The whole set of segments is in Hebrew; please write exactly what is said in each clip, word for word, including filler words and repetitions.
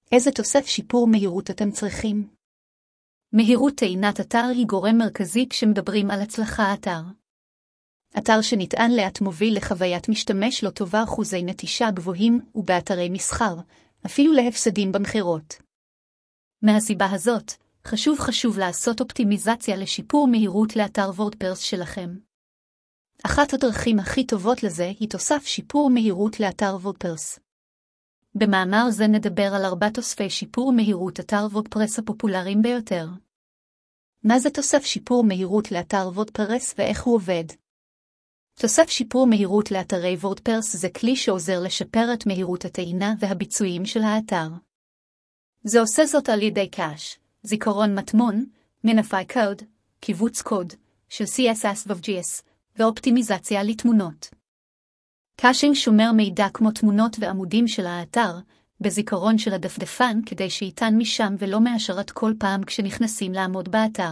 איזה תוסף שיפור מהירות אתם צריכים? מהירות טעינת אתר היא גורם מרכזי כשמדברים על הצלחה האתר. אתר שנטען לאט מוביל לחוויית משתמש לא טובה, אחוזי נטישה גבוהים ובאתרי מסחר, אפילו להפסדים במחירות. מהסיבה הזאת, חשוב חשוב לעשות אופטימיזציה לשיפור מהירות לאתר וורדפרס שלכם. אחת הדרכים הכי טובות לזה היא תוסף שיפור מהירות לאתר וורדפרס. במאמר זה נדבר על ארבע תוספי שיפור מהירות אתר וורדפרס הפופולריים ביותר. מה זה תוסף שיפור מהירות לאתר וורדפרס ואיך הוא עובד? תוסף שיפור מהירות לאתרי וורדפרס זה כלי שעוזר לשפר את מהירות הטעינה והביצועים של האתר. זה עושה זאת על ידי קאש, זיכרון מטמון, מניפיי קוד, קיבוץ קוד, של סי אס אס ו-ג'י אס, ואופטימיזציה לתמונות. קאשינג שומר מידע כמו תמונות ועמודים של האתר, בזיכרון של הדפדפן כדי שייתן משם ולא מהשרת כל פעם כשנכנסים לעמוד באתר.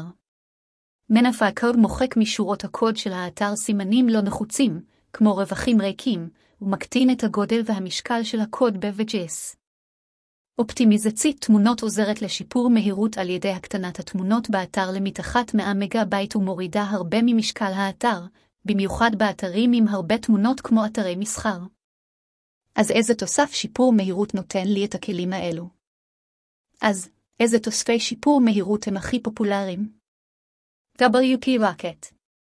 מניפיי קוד מוחק משורות הקוד של האתר סימנים לא נחוצים, כמו רווחים ריקים, ומקטין את הגודל והמשקל של הקוד ב-ג'י אס. אופטימיזציית תמונות עוזרת לשיפור מהירות על ידי הקטנת התמונות באתר למתחת מאה מגה בייט ומורידה הרבה ממשקל האתר, במיוחד באתרים עם הרבה תמונות כמו אתרי מסחר. אז איזה תוסף שיפור מהירות נותן לי את הכלים האלו? אז, איזה תוספי שיפור מהירות הם הכי פופולריים? דאבליו פי Rocket.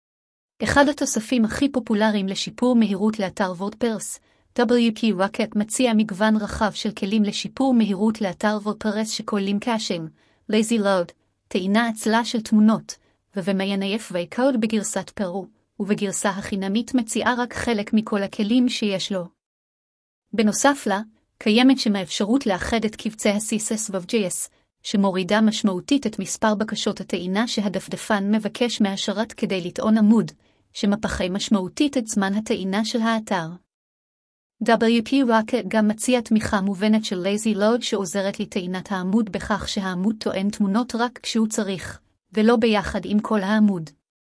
אחד התוספים הכי פופולריים לשיפור מהירות לאתר וורדפרס, דאבליו פי Rocket מציע מגוון רחב של כלים לשיפור מהירות לאתר וורדפרס שכוללים קאשינג, lazy load, טעינה עצלה של תמונות, ומניפיי קוד בגרסת פרו, ובגרסה החינמית מציעה רק חלק מכל הכלים שיש לו. בנוסף לה, קיימת שם האפשרות לאחד את קבצי ה-סי אס אס ו-ג'י אס, שמורידה משמעותית את מספר בקשות הטעינה שהדפדפן מבקש מהשרת כדי לטעון עמוד, שמפחי משמעותית את זמן הטעינה של האתר. דאבליו פי Rocket גם מציע תמיכה מובנת של lazy load שעוזרת לטעינת העמוד בכך שהעמוד טוען תמונות רק כשהוא צריך, ולא ביחד עם כל העמוד.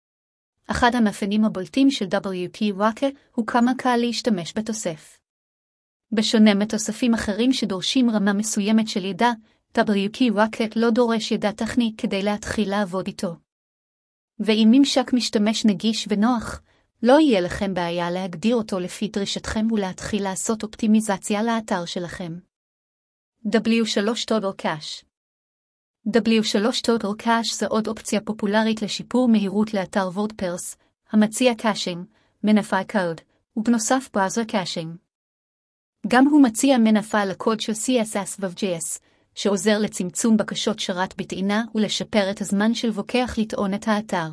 אחד המאפיינים הבולטים של דאבליו פי Rocket הוא כמה קל להשתמש בתוסף. בשונה מתוספים אחרים שדורשים רמה מסוימת של ידע, דאבליו פי Rocket לא דורש ידע טכני כדי להתחיל לעבוד איתו. ואם ממשק משתמש נגיש ונוח, לא יהיה לכם בעיה להגדיר אותו לפי דרישתכם ולהתחיל לעשות אופטימיזציה לאתר שלכם. דאבליו שלוש Total Cache. דאבליו שלוש Total Cache זה עוד אופציה פופולרית לשיפור מהירות לאתר וורדפרס, המציע קאשינג, מניפיי קוד, ובנוסף בראוזר קאשינג. גם הוא מציע מניפיי לקוד של סי אס אס ו-ג'י אס, שעוזר לצמצום בקשות שרת בטעינה ולשפר את הזמן של ווקח לטעון את האתר.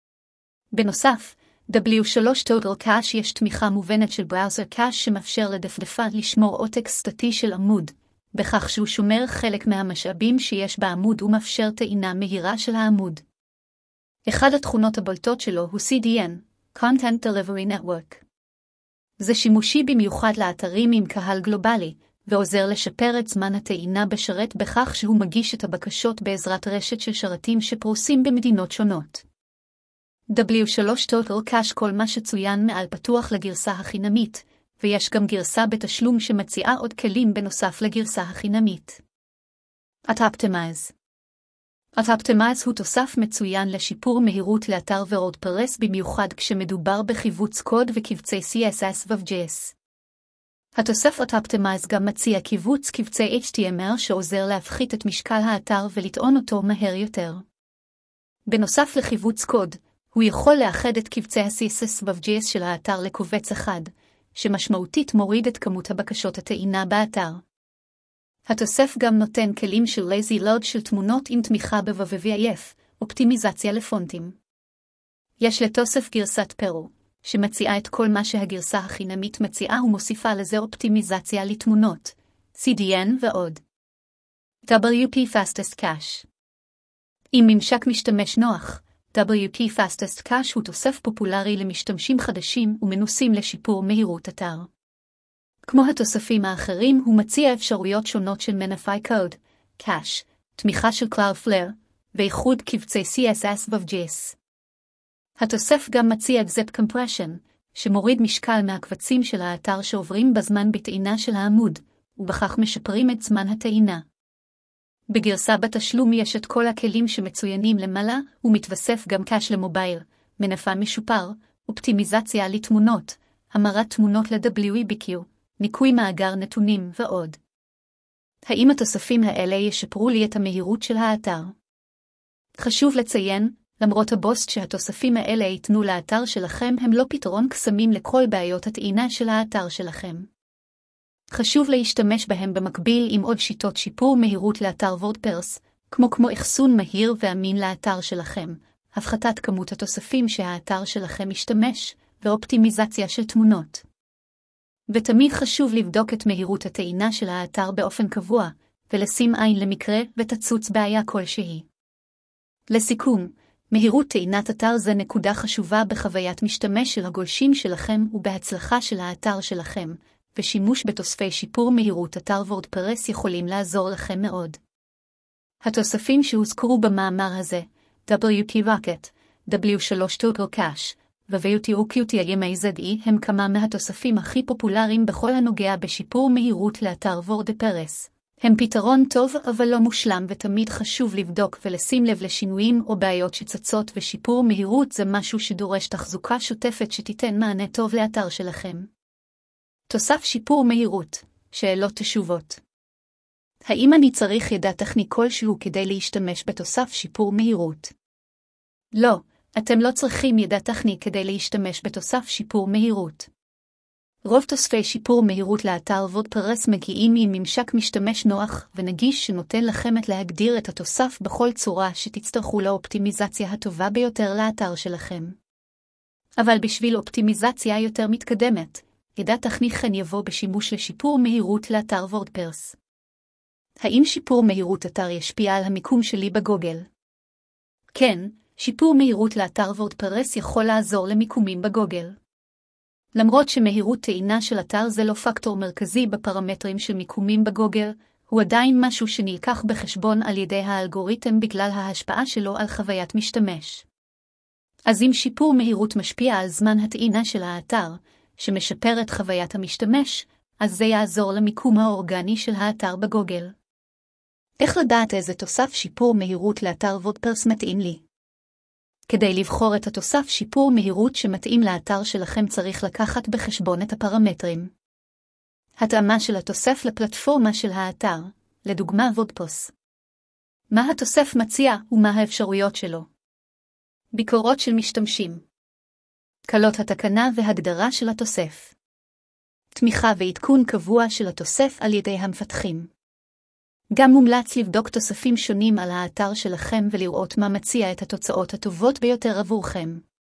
בנוסף, דאבליו שלוש Total Cache יש תמיכה מובנת של בראוזר קאש שמאפשר לדפדפן לשמור עותק סטטי של עמוד, בכך שהוא שומר חלק מהמשאבים שיש בעמוד ומאפשר טעינה מהירה של העמוד. אחד התכונות הבולטות שלו הוא סי די אן, Content Delivery Network. זה שימושי במיוחד לאתרים עם קהל גלובלי, ועוזר לשפר את זמן הטעינה בשרת בכך שהוא מגיש את הבקשות בעזרת רשת של שרתים שפרוסים במדינות שונות. דאבליו שלוש Total Cache כל מה שצוין מעל פתוח לגרסה החינמית, ויש גם גרסה בתשלום שמציעה עוד כלים בנוסף לגרסה החינמית. Autoptimize. Autoptimize הוא תוסף מצוין לשיפור מהירות לאתר וורדפרס במיוחד כשמדובר בחיווץ קוד וקבצי סי אס אס ו-ג'י אס. התוסף Autoptimize גם מציע קיבוץ קבצי אייץ' טי אם אל שעוזר להפחית את משקל האתר ולטעון אותו מהר יותר. בנוסף לחיווץ קוד, הוא יכול לאחד את קבצי ה-סי אס אס ו-ג'י אס של האתר לקובץ אחד, שמשמעותית מוריד את כמות הבקשות הטעינה באתר. התוסף גם נותן כלים של lazy load של תמונות עם תמיכה ב-דאבליו פי אף, אופטימיזציה לפונטים. יש לתוסף גרסת פרו, שמציעה את כל מה שהגרסה החינמית מציעה ומוסיפה לזה אופטימיזציה לתמונות, סי די אן ועוד. דאבליו פי Fastest Cache. עם ממשק משתמש נוח, דאבליו פי Fastest Cache הוא תוסף פופולרי למשתמשים חדשים ומנוסים לשיפור מהירות אתר. כמו התוספים האחרים, הוא מציע אפשרויות שונות של מניפיי קוד, קאש, תמיכה של Cloudflare, ואיחוד קבצי סי אס אס ו-ג'י אס. התוסף גם מציע Zip Compression, שמוריד משקל מהקבצים של האתר שעוברים בזמן בטעינה של העמוד, ובכך משפרים את זמן הטעינה. בגרסה בתשלום יש את כל הכלים שמצוינים למעלה, ומתווסף גם קאש למובייל, מנפה משופר, אופטימיזציה לתמונות, המרת תמונות ל-דאבליו אי בי קיו, ניקוי מאגר נתונים ועוד. האם התוספים האלה ישפרו לי את המהירות של האתר? חשוב לציין, למרות הבוסט שהתוספים האלה ייתנו לאתר שלכם, הם לא פתרון קסמים לכל בעיות הטעינה של האתר שלכם. חשוב להשתמש בהם במקביל עם עוד שיטות שיפור מהירות לאתר וורדפרס, כמו כמו אחסון מהיר ואמין לאתר שלכם, הפחתת כמות התוספים שהאתר שלכם משתמש, ואופטימיזציה של תמונות. ותמיד חשוב לבדוק את מהירות הטעינה של האתר באופן קבוע, ולשים עין למקרה ותצוץ בעיה כלשהי. לסיכום, מהירות טעינת אתר זה נקודה חשובה בחוויית משתמש של הגולשים שלכם ובהצלחה של האתר שלכם, ושימוש בתוספי שיפור מהירות אתר וורדפרס יכולים לעזור לכם מאוד. התוספים שהוזכרו במאמר הזה, דאבליו קי Rocket, דאבליו שלוש Total Cache, ו-דאבליו טי או קיו טי איי אם איי זד אי הם כמה מהתוספים הכי פופולריים בכל הנוגע בשיפור מהירות לאתר וורדפרס. הם פתרון טוב אבל לא מושלם, ותמיד חשוב לבדוק ולשים לב לשינויים או בעיות שצצות, ושיפור מהירות זה משהו שדורש תחזוקה שוטפת שתיתן מענה טוב לאתר שלכם. תוסף שיפור מהירות, שאלות תשובות. האם אני צריך ידע טכני כלשהו כדי להשתמש בתוסף שיפור מהירות? לא, אתם לא צריכים ידע טכני כדי להשתמש בתוסף שיפור מהירות. רוב תוספי שיפור מהירות לאתר וורדפרס מגיעים עם ממשק משתמש נוח ונגיש שנותן לכם את להגדיר את התוסף בכל צורה שתצטרכו לאופטימיזציה הטובה ביותר לאתר שלכם. אבל בשביל אופטימיזציה יותר מתקדמת, ידע טכני כן יבוא בשימוש לשיפור מהירות לאתר וורדפרס. האם שיפור מהירות אתר ישפיע על המיקום שלי בגוגל? כן, שיפור מהירות לאתר וורדפרס יכול לעזור למיקומים בגוגל. למרות שמהירות טעינה של אתר זה לא פקטור מרכזי בפרמטרים של מיקומים בגוגל, הוא עדיין משהו שנלקח בחשבון על ידי האלגוריתם בגלל ההשפעה שלו על חוויית משתמש. אז אם שיפור מהירות משפיע על זמן הטעינה של האתר, שמשפר את חוויית המשתמש, אז זה יעזור למיקום האורגני של האתר בגוגל. איך לדעת איזה תוסף שיפור מהירות לאתר וורדפרס מתאים לי? כדי לבחור את התוסף שיפור מהירות שמתאים לאתר שלכם צריך לקחת בחשבון את הפרמטרים. התאמה של התוסף לפלטפורמה של האתר, לדוגמה וורדפרס. מה התוסף מציע ומה האפשרויות שלו? ביקורות של משתמשים. קלות התקנה והגדרה של התוסף. תמיכה ועדכון קבוע של התוסף על ידי המפתחים. גם מומלץ לבדוק תוספים שונים על האתר שלכם ולראות מה מציע את התוצאות הטובות ביותר עבורכם.